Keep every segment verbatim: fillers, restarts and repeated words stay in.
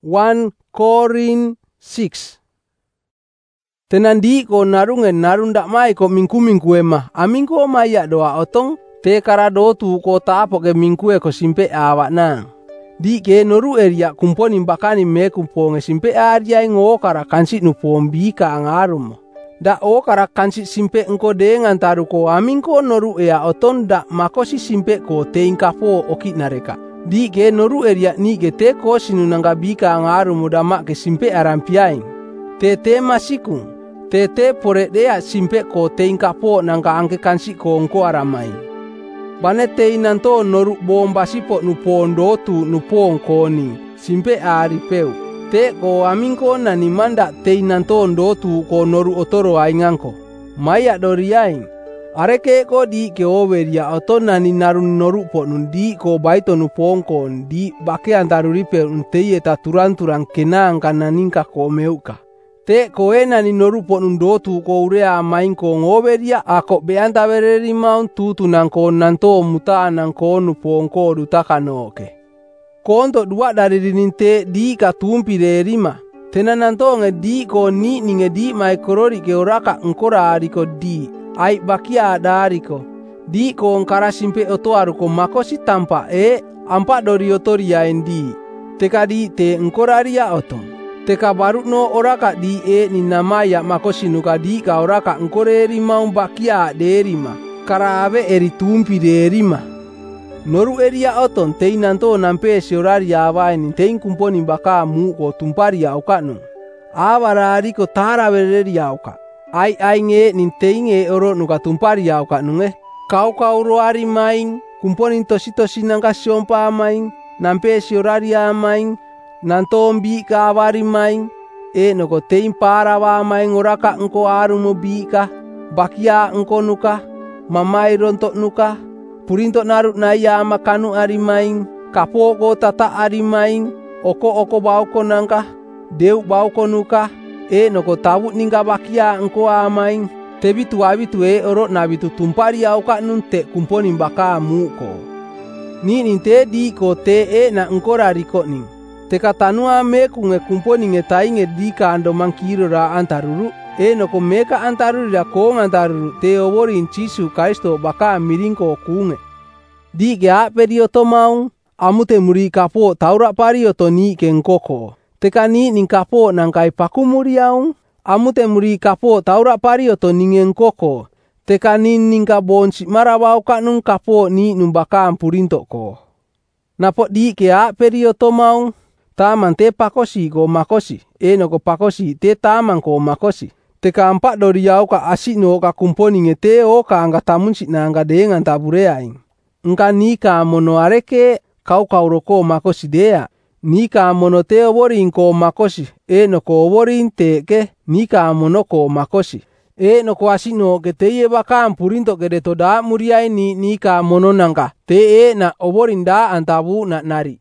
first Korintus six. Tenandi ko narungen narun dak mai ko mingku-mingku ema. Amingko maya doa otong te karado tu ko tapo ke mingku e ko simpe awak nang. Di ke noru eria kumponi bakani me kumponge simpe aria ngo kara kansi nupombi ka angarum. Da o kara kansi simpe engko dengan taru ko amingko noru ea oton da makosi simpe ko te inkapo oki nareka. Di ke noru eria ni ke te ko sinunanga bika angarum muda mak ke simpe arampiaing. Te te masikung. Tete pore dea simpe ko te inkapo nangka angke kansi ko ngko aramai. Bane te inanto noru bomba sipo nupondo tu nupong koni simpe ari peu. Te ko amingko nani manda te inanto ndo tu ko noru otoro ainganko. Maya doriaing. Areke ko di ke overia oto nani narun noru po nundi ko baito nupong kon di bake antaru ripe unteye taturan-turan kenang kananingka ko meuka. Te koe nani noru po nundo tu ko urea main ko ngoberia ako beanta bereri maun tutu nang ko nanto muta nang ko nupong ko dutaka noke. Konto dua dari dininte di katumpi derima. Tena nanto nge di ko ni ninge di mai korori ke oraka ngkora ariko di. Ai bakia dariko. Di ko ngkara simpe otoaru ko makosi tampa e ampa dori otoria endi. Teka di te ngkora ria otong. Teka baru no oraka di e ni namaya makosi nuka di ka oraka ngkoreri mau bakia derima. Karabe eri tumpi derima. Noru eria oton te inanto nampe siorari awain ni te inkumponi baka mu ko tumpari auka nu. Awarari ko tara bereri auka. Ai ai nge ni te inge oro nuka tumpari auka nunge. Kau kau roari main kumponi tosi-tosi nangka siompa main nampe siorari amain. Nantombi ka awari main e noko tein para wa main oraka engko arumo bika bakia engko nuka mamai rontok nuka purinto narut na ya makanu ari main kapoko tata ari main oko oko bauko nangka deu bauko nuka e noko tabut ningka bakia engko amain tebi tuabi tue oro nabi tu tumpari auka nunte kumponi baka muko ni ninte di ko te e na engko rariko ning. Teka tanua me kunge kumponi nge tainge dika ando mankiro ra antaruru. E noko meka antaruru ra kong antaruru te obori inchisu kaisto baka mirinko kunge. Di ke aperi oto maung amute muri kapo taura pari oto ni ke ngkoko. Teka ni ning kapo nangkai paku muri aung amute muri kapo taura pari oto ninge ngkoko. Teka ni ningka bonsi marabau ka nung kapo ni numbaka ampurinto ko. Napo di ke aperi oto maung taman te pakosi ko makosi e no ko pakosi te taman ko makosi teka ampak dori yau ka asino ka kumponi nge te o ka angka tamun si na angka dengan tabureaing ngka nika mono areke kau kau roko makosi dea nika mono te oborin ko makosi e no ko oborin te ke nika mono ko makosi e no ko asino ke te ye baka ampurinto ke deto da muriai ni nika mono nangka te e na oborin da antabu na nari.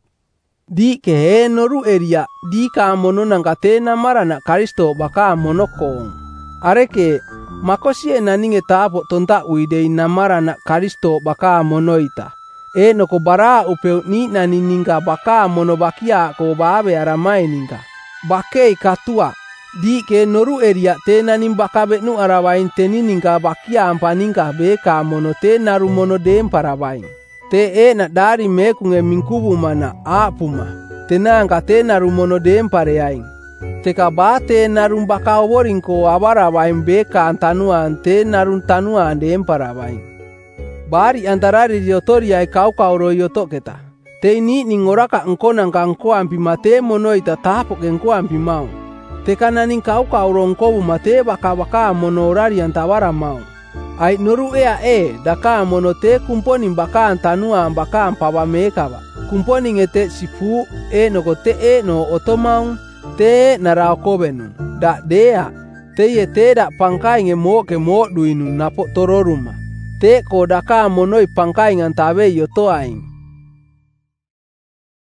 Di ke he noru eria di ka mono nangka te namara na karisto baka mono kong. Areke makosi e naninge tapo tonta uide namara na karisto baka mono ita. E noko bara upeu ni nani ningka baka mono bakia ko babe aramai ningka. Bakei katua di ke noru eria te nanim bakabe nu arawain te ni ningka bakia ampa ningka be ka mono te naru mono dem parawain. Te e na dari mekunge mingkubu mana apuma. Tena angka te narumono dem pareaing. Teka ba te narum baka oboring ko abara wain beka antanuan te narun tanuan dem parawain. Bari antara riotoria e kau kau royoto kita. Te ini ningoraka engko nangka engko ampi mate mono ita tapok engko ampi mau. Teka naning kau kau rongko mate baka baka mono orari antawara mau. Ai noru ea e daka mono te kumponi baka antanua baka ampawa meka ba. Kumponi ngete sifu e noko te e no otomaung te narao kobenu. Da dea te ye te da pangkai nge mo ke mo duinu napo tororuma. Te ko daka monoi pangkai ngantawe yoto aing.